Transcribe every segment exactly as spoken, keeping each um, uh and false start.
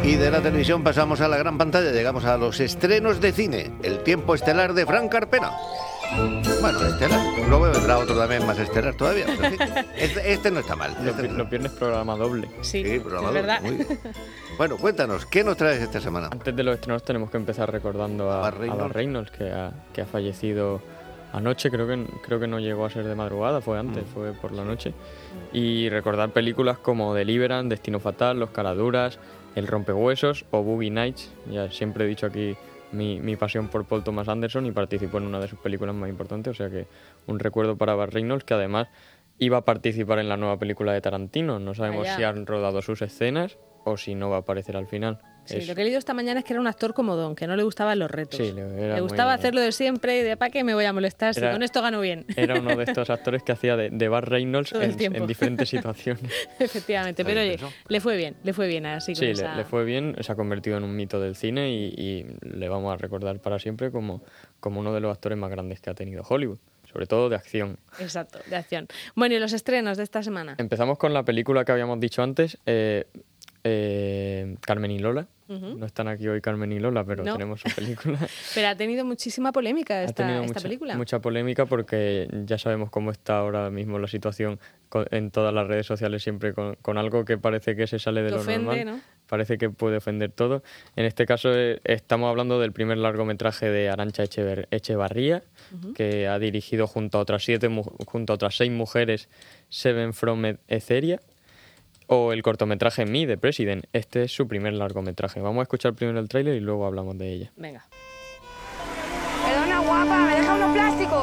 Y de la televisión pasamos a la gran pantalla, llegamos a los estrenos de cine. El tiempo estelar de Fran Carpena. Bueno, estelar, luego vendrá otro también más estelar todavía, pero en fin, este, este no está mal. Este Los, no. los viernes programa doble. Sí, Sí, programa es doble, verdad. muy bien. Bueno, cuéntanos, ¿qué nos traes esta semana? Antes de los estrenos tenemos que empezar recordando a, ¿A Burt a Burt Reynolds, que ha, que ha fallecido anoche, creo que, creo que no llegó a ser de madrugada, fue antes, Mm. fue por la noche. Y recordar películas como Deliverance, Destino Fatal, Los Caraduras, El Rompehuesos o Boogie Nights. Ya siempre he dicho aquí mi, mi pasión por Paul Thomas Anderson y participó en una de sus películas más importantes, o sea que un recuerdo para Burt Reynolds, que además iba a participar en la nueva película de Tarantino. No sabemos Vaya. si han rodado sus escenas o si no va a aparecer al final. Sí, Es- lo que he leído esta mañana es que era un actor comodón, que no le gustaban los retos. Sí, le- era le gustaba muy- hacerlo de siempre y de ¿para qué me voy a molestar si Era- con esto gano bien? Era uno de estos actores que hacía de, de Burt Reynolds Todo el en, tiempo. en diferentes situaciones. Efectivamente, Está pero bien oye, pensado. le fue bien, le fue bien así con Sí, le, esa... le fue bien, se ha convertido en un mito del cine y, y le vamos a recordar para siempre como, como uno de los actores más grandes que ha tenido Hollywood, sobre todo de acción. Exacto, de acción. Bueno, ¿y los estrenos de esta semana? Empezamos con la película que habíamos dicho antes, eh, eh, Carmen y Lola. Ujú. No están aquí hoy Carmen y Lola, pero No. tenemos su película. Pero ha tenido muchísima polémica Ha esta, tenido esta mucha, película. mucha polémica porque ya sabemos cómo está ahora mismo la situación con- en todas las redes sociales, siempre con, con algo que parece que se sale de Te lo ofende, normal. ¿no? Parece que puede ofender todo. En este caso eh, estamos hablando del primer largometraje de Arantxa Echever- Echevarría, que ha dirigido junto a otras siete mu- junto a otras seis mujeres Seven from E- Etheria, o el cortometraje Me, de President. Este es su primer largometraje. Vamos a escuchar primero el tráiler y luego hablamos de ella. Venga. Perdona, guapa, ¿me deja unos plásticos?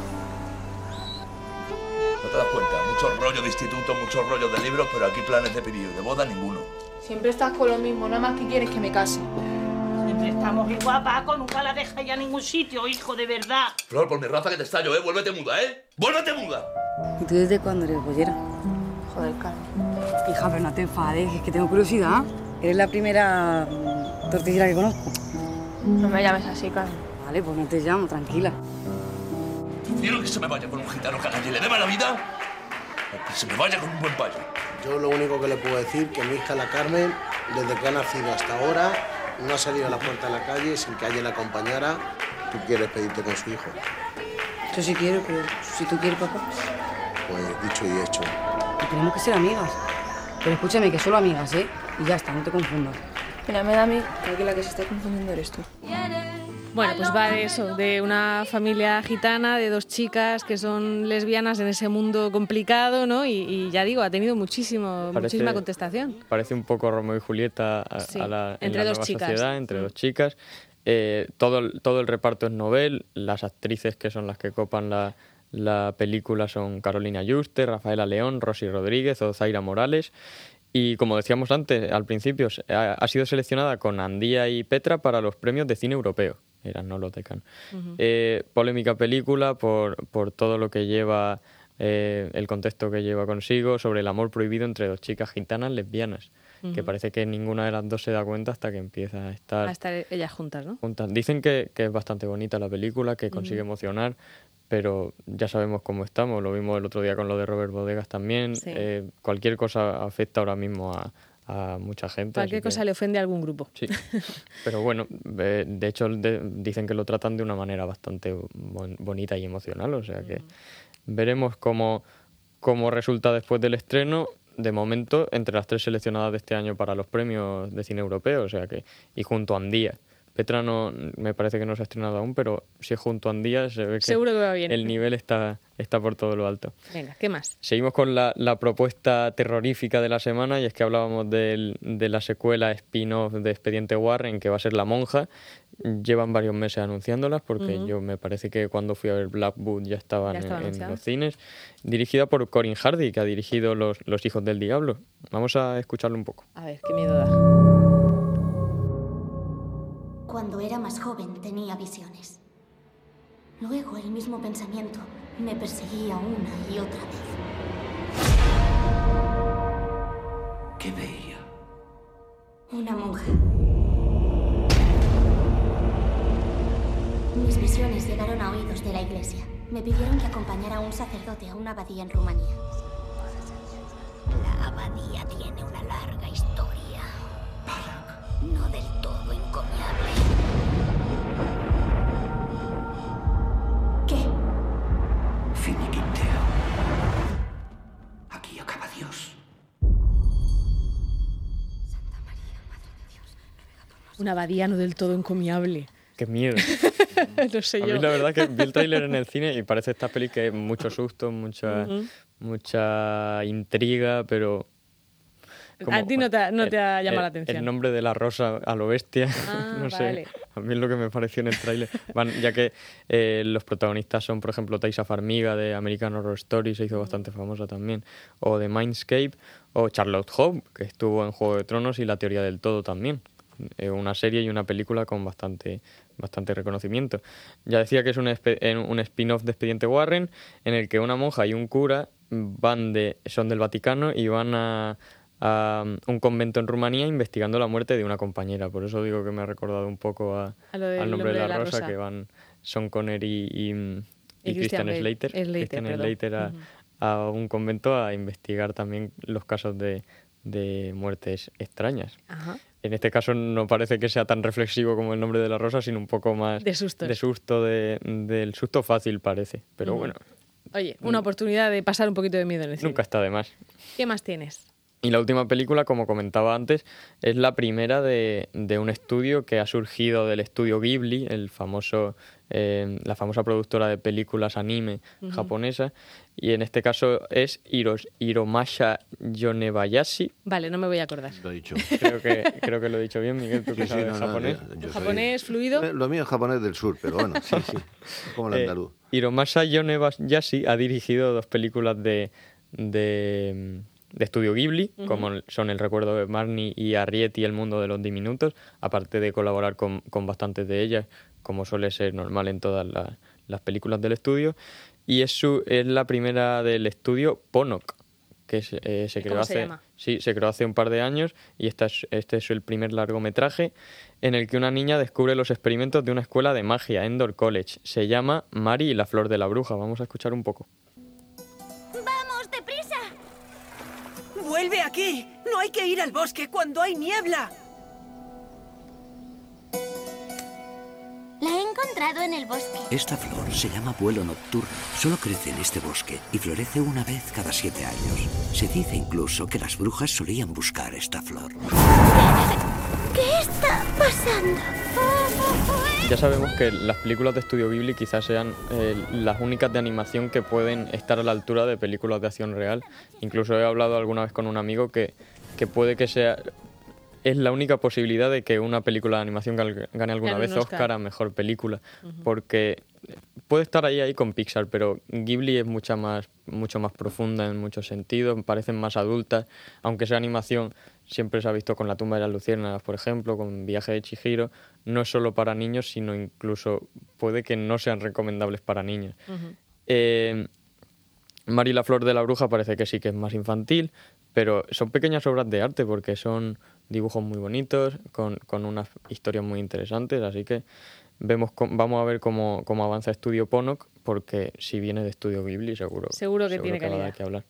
No te das cuenta, muchos rollos de instituto, muchos rollos de libros, pero aquí planes de pedido, de boda ninguno. Siempre estás con lo mismo, nada más que quieres que me case. Siempre estamos igual, Paco, nunca la dejas ya a ningún sitio, hijo, de verdad. Flor, por mi raza que te estallo, ¿eh? Vuélvete muda, ¿eh? ¡Vuélvete muda! ¿Y tú desde cuándo eres bollera? Joder, Carmen. Hija, pero no te enfades, es que tengo curiosidad. Eres la primera mm, tortillera que conozco. No me llames así, Carmen. Vale, pues no te llamo, tranquila. Quiero que se me vaya con un gitano canalla y le deba la vida, o que se me vaya con un buen payo. Yo lo único que le puedo decir que mi hija la Carmen, desde que ha nacido hasta ahora, no ha salido a la puerta de la calle sin que alguien la acompañara. Tú quieres pedirte con su hijo. Yo sí quiero, pero si tú quieres, papá. Pues dicho y hecho. Y tenemos que ser amigas. Pero escúchame, que solo amigas, ¿eh? Y ya está, no te confundas. Mira, me da a mí que la que se está confundiendo eres tú. Bueno, pues va de eso, de una familia gitana, de dos chicas que son lesbianas en ese mundo complicado, ¿no? Y, y ya digo, ha tenido muchísimo, Parece- muchísima contestación. Parece un poco Romeo y Julieta a, Sí, a la, en entre la dos nueva chicas. sociedad, entre Mm. dos chicas. Eh, todo, el- todo el reparto es novel, las actrices que son las que copan la, la película son Carolina Juste, Rafaela León, Rosy Rodríguez o Zaira Morales. Y como decíamos antes, al principio, se- ha, ha sido seleccionada con Andía y Petra para los premios de cine europeo. Eran, no los de Cannes. Eh, polémica película por, por todo lo que lleva, eh, el contexto que lleva consigo, sobre el amor prohibido entre dos chicas gitanas lesbianas, que parece que ninguna de las dos se da cuenta hasta que empieza a estar A estar ellas juntas, ¿no? juntas. Dicen que, que es bastante bonita la película, que consigue emocionar, pero ya sabemos cómo estamos. Lo vimos el otro día con lo de Robert Bodegas también. Sí. Eh, cualquier cosa afecta ahora mismo a, a mucha gente. Cualquier así que- cosa le ofende a algún grupo. Sí, pero bueno, eh, de hecho de- dicen que lo tratan de una manera bastante bon- bonita y emocional, o sea que veremos cómo, cómo resulta después del estreno. De momento, entre las tres seleccionadas de este año para los premios de cine europeo, o sea que, y junto a Andía. Petra no, me parece que no se ha estrenado aún, pero si es junto a Andía se ve que, Seguro que va bien. el nivel está, está por todo lo alto. Venga, ¿qué más? Seguimos con la, la propuesta terrorífica de la semana, y es que hablábamos del- de la secuela spin-off de Expediente Warren, que va a ser La Monja. Llevan varios meses anunciándolas porque Ujú. yo me parece que cuando fui a ver Blackwood ya estaban Ya en- estaban en, anunciadas. los cines. Dirigida por Corin Hardy, que ha dirigido Los, los Hijos del Diablo. Vamos a escucharlo un poco. A ver, qué miedo da. Cuando era más joven tenía visiones. Luego el mismo pensamiento me perseguía una y otra vez. ¿Qué veía? Una monja. Mis visiones llegaron a oídos de la iglesia. Me pidieron que acompañara a un sacerdote a una abadía en Rumanía. La abadía tiene una larga historia. Una abadía no del todo encomiable. ¡Qué miedo! No sé A yo. mí la verdad que vi el tráiler en el cine y parece esta peli que es mucho susto, mucha, Ujú. mucha intriga, pero... A ti no te ha- no te ha el- llamado la el- atención. El nombre de la rosa a lo bestia, Ah, no vale. sé, a mí es lo que me pareció en el tráiler. Van- ya que eh, los protagonistas son, por ejemplo, Taissa Farmiga de American Horror Story, se hizo bastante famosa también, o de Mindscape, o Charlotte Hope, que estuvo en Juego de Tronos y La Teoría del Todo también. Eh, una serie y una película con bastante, bastante reconocimiento. Ya decía que es un, espe- en- un spin-off de Expediente Warren, en el que una monja y un cura van de, son del Vaticano y van a, a un convento en Rumanía investigando la muerte de una compañera. Por eso digo que me ha recordado un poco a, A lo del al nombre de la, rosa, Rosa. que van Sean Connery y, y, Y Christian Christian Bale- Slater, Slater, Christian perdón. Slater a, Ujú. a un convento a investigar también los casos de, de muertes extrañas. Ajá. En este caso no parece que sea tan reflexivo como el nombre de la rosa, sino un poco más De sustos. de susto, de, del susto fácil parece. Pero Ujú. bueno, Oye, una oportunidad de pasar un poquito de miedo en el cine. nunca está de más. ¿Qué más tienes? Y la última película, como comentaba antes, es la primera de, de un estudio que ha surgido del estudio Ghibli, el famoso, eh, la famosa productora de películas anime Ujú. japonesa. Y en este caso es Hiros, Hiromasa Yonebayashi. Vale, no me voy a acordar. Lo he dicho. Creo que, creo que lo he dicho bien, Miguel, tú que Sí, sí, sabes no, no, japonés. yo- yo soy- ¿Japonés fluido? Eh, Lo mío es japonés del sur, pero bueno, sí, sí. Como el Eh, andaluz. Hiromasa Yonebayashi ha dirigido dos películas de, de, de estudio Ghibli, Ujú. como son El recuerdo de Marnie y Arrietty, El mundo de los diminutos, aparte de colaborar con, con bastantes de ellas, como suele ser normal en todas las, las películas del estudio. Y es, su, es la primera del estudio Ponok, que se, eh, se ¿Y creó cómo se hace llama? sí se creó hace un par de años, y esta es, este es el primer largometraje en el que una niña descubre los experimentos de una escuela de magia, Endor College. Se llama Mari y la flor de la bruja. Vamos a escuchar un poco. ¡Vamos, deprisa! ¡Vuelve aquí! ¡No hay que ir al bosque cuando hay niebla! La he encontrado en el bosque. Esta flor se llama vuelo nocturno. Solo crece en este bosque y florece una vez cada siete años. Se dice incluso que las brujas solían buscar esta flor. ¿Qué está pasando? Ya sabemos que las películas de estudio Ghibli quizás sean eh, las únicas de animación que pueden estar a la altura de películas de acción real. Incluso he hablado alguna vez con un amigo que, que puede que sea... Es la única posibilidad de que una película de animación gal- gane alguna Gane un vez Oscar. Oscar a Mejor Película. Ujú. Porque puede estar ahí, ahí con Pixar, pero Ghibli es mucha más, mucho más profunda en muchos sentidos, parecen más adultas, aunque sea animación, siempre se ha visto con La tumba de las luciérnagas, por ejemplo, con Viaje de Chihiro, no es solo para niños, sino incluso puede que no sean recomendables para niños. Ujú. Eh, Mari y la flor de la bruja parece que sí que es más infantil, pero son pequeñas obras de arte porque son dibujos muy bonitos, con, con unas historias muy interesantes, así que vemos com- vamos a ver cómo, cómo avanza Estudio Ponok, porque si viene de Estudio Ghibli seguro, Seguro que tiene va a dar calidad. que hablar.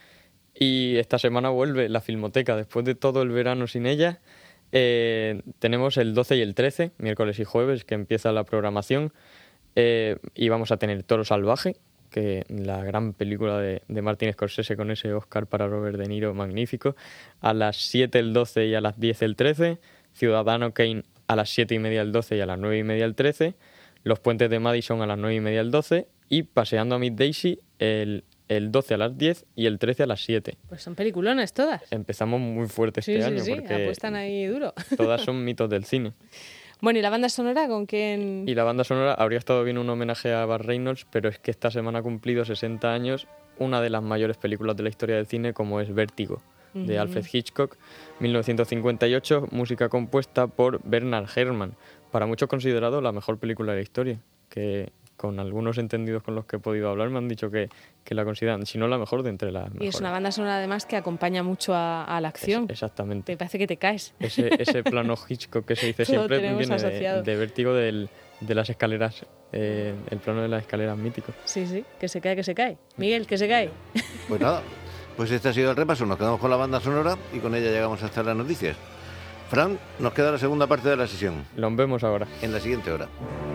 Y esta semana vuelve la Filmoteca, después de todo el verano sin ella. Eh, tenemos el doce y el trece, miércoles y jueves, que empieza la programación, eh, y vamos a tener Toro Salvaje, que la gran película de, de Martin Scorsese con ese Oscar para Robert De Niro, magnífico, a las siete el doce y a las diez el trece, Ciudadano Kane a las siete y media el doce y a las nueve y media el trece, Los Puentes de Madison a las nueve y media el doce y Paseando a Miss Daisy el, el doce a las diez y el trece a las siete. Pues son peliculones todas. Empezamos muy fuerte Sí, este sí, año sí, porque apuestan ahí duro. todas son mitos del cine. Bueno, ¿y la banda sonora con quién? Y la banda sonora habría estado bien un homenaje a Burt Reynolds, pero es que esta semana ha cumplido sesenta años una de las mayores películas de la historia del cine, como es Vértigo, de Ujú. Alfred Hitchcock, mil novecientos cincuenta y ocho, música compuesta por Bernard Herrmann, para muchos considerado la mejor película de la historia, que con algunos entendidos con los que he podido hablar me han dicho que, que la consideran, si no la mejor, de entre las Y mejores. es una banda sonora además que acompaña mucho a, a la acción. Es- exactamente. Te parece que te caes. Ese, ese plano Hitchcock que se dice Todo siempre tenemos viene de, asociado. de Vértigo del, de las escaleras, eh, el plano de las escaleras mítico. Sí, sí, que se cae, que se cae. Miguel, que se cae. Pues nada, pues este ha sido el repaso. Nos quedamos con la banda sonora y con ella llegamos hasta las noticias. Fran, nos queda la segunda parte de la sesión. Nos vemos ahora. En la siguiente hora.